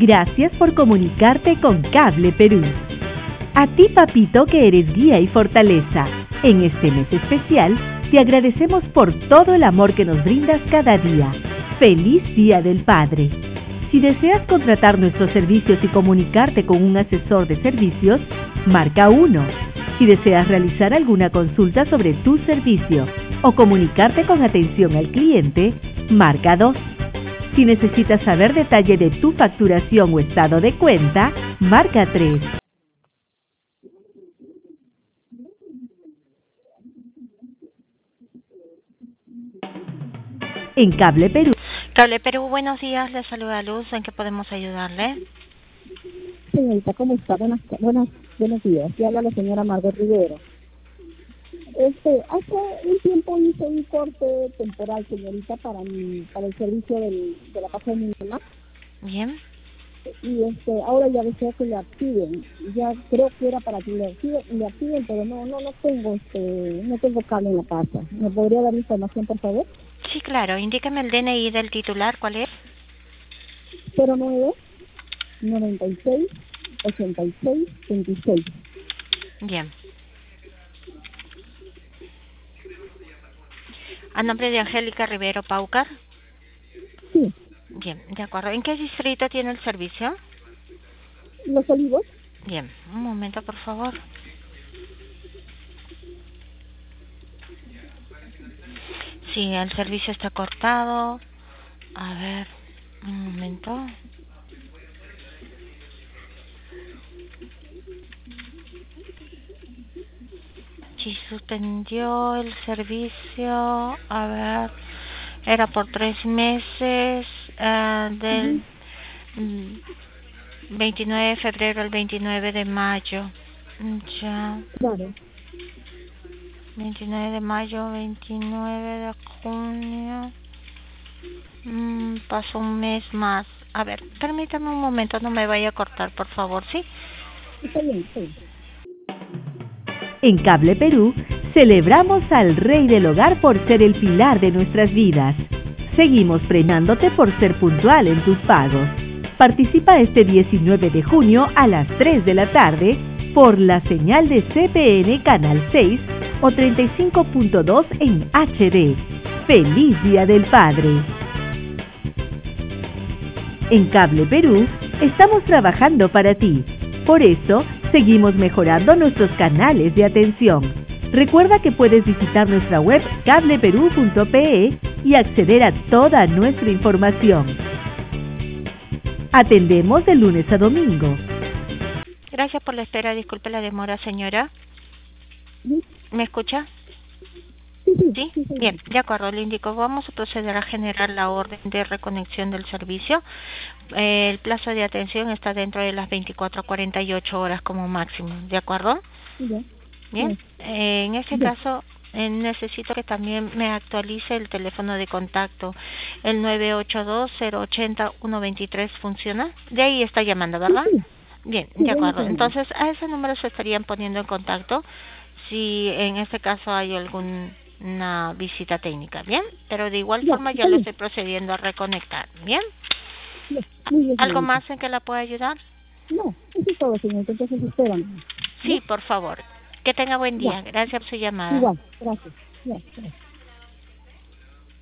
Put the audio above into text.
Gracias por comunicarte con Cable Perú. A ti, papito, que eres guía y fortaleza. En este mes especial, te agradecemos por todo el amor que nos brindas cada día. ¡Feliz Día del Padre! Si deseas contratar nuestros servicios y comunicarte con un asesor de servicios, marca 1. Si deseas realizar alguna consulta sobre tu servicio o comunicarte con atención al cliente, marca 2. Si necesitas saber detalle de tu facturación o estado de cuenta, marca 3. En Cable Perú. Cable Perú, buenos días, le saluda Luz, ¿en qué podemos ayudarle? Señorita, ¿cómo está? Buenos días. Y habla la señora Margot Rivero. Hace un tiempo hice un corte temporal, señorita, para el servicio de la casa de mi mamá. Bien. Y ahora ya deseo que le activen. Ya creo que era para que le activen, pero no tengo cable en la casa. ¿Me podría dar información, por favor? Sí, claro, indíqueme el DNI del titular, ¿cuál es? 09 96 86 26. Bien. ¿A nombre de Angélica Rivero Paucar? Sí. Bien, de acuerdo. ¿En qué distrito tiene el servicio? Los Olivos. Bien, un momento, por favor. Sí, el servicio está cortado. A ver, un momento. Sí, suspendió el servicio. A ver, era por 3 meses, del 29 de febrero al 29 de mayo. Ya. Claro. 29 de mayo, 29 de junio. Pasó un mes más. A ver, permítame un momento, no me vaya a cortar, por favor, ¿sí? Está bien, sí. En Cable Perú, celebramos al Rey del Hogar por ser el pilar de nuestras vidas. Seguimos premiándote por ser puntual en tus pagos. Participa este 19 de junio a las 3 de la tarde por la señal de CPN Canal 6 o 35.2 en HD. ¡Feliz Día del Padre! En Cable Perú, estamos trabajando para ti. Por eso, seguimos mejorando nuestros canales de atención. Recuerda que puedes visitar nuestra web cableperú.pe y acceder a toda nuestra información. Atendemos de lunes a domingo. Gracias por la espera, disculpe la demora, señora. ¿Me escucha? ¿Sí? Bien, de acuerdo, le indico, vamos a proceder a generar la orden de reconexión del servicio. El plazo de atención está dentro de las 24 a 48 horas como máximo, ¿de acuerdo? Bien, en ese caso necesito que también me actualice el teléfono de contacto, el 982-080-123, ¿funciona? De ahí está llamando, ¿verdad? Bien, de acuerdo, entonces a ese número se estarían poniendo en contacto si en este caso hay alguna visita técnica, ¿bien? Pero de igual forma ya lo estoy procediendo a reconectar, ¿bien? ¿Algo más en que la pueda ayudar? No, eso es todo, señorita, entonces esperan. Sí, por favor. Que tenga buen día. Gracias por su llamada. Igual, gracias.